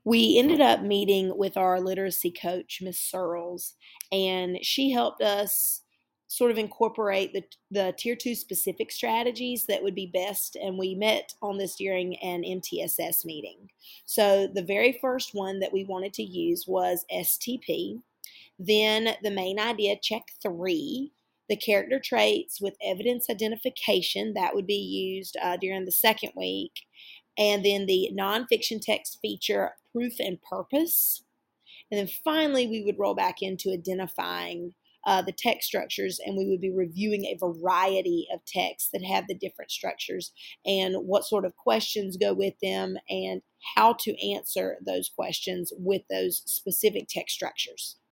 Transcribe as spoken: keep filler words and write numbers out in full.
We ended up meeting with our literacy coach, Miss Searles, and she helped us sort of incorporate the, the tier two specific strategies that would be best. And we met on this during an M T S S meeting. So the very first one that we wanted to use was S T P. Then the main idea, check three, the character traits with evidence identification, that would be used uh, during the second week. And then the nonfiction text feature, proof and purpose. And then finally, we would roll back into identifying uh, the text structures, and we would be reviewing a variety of texts that have the different structures and what sort of questions go with them and how to answer those questions with those specific text structures.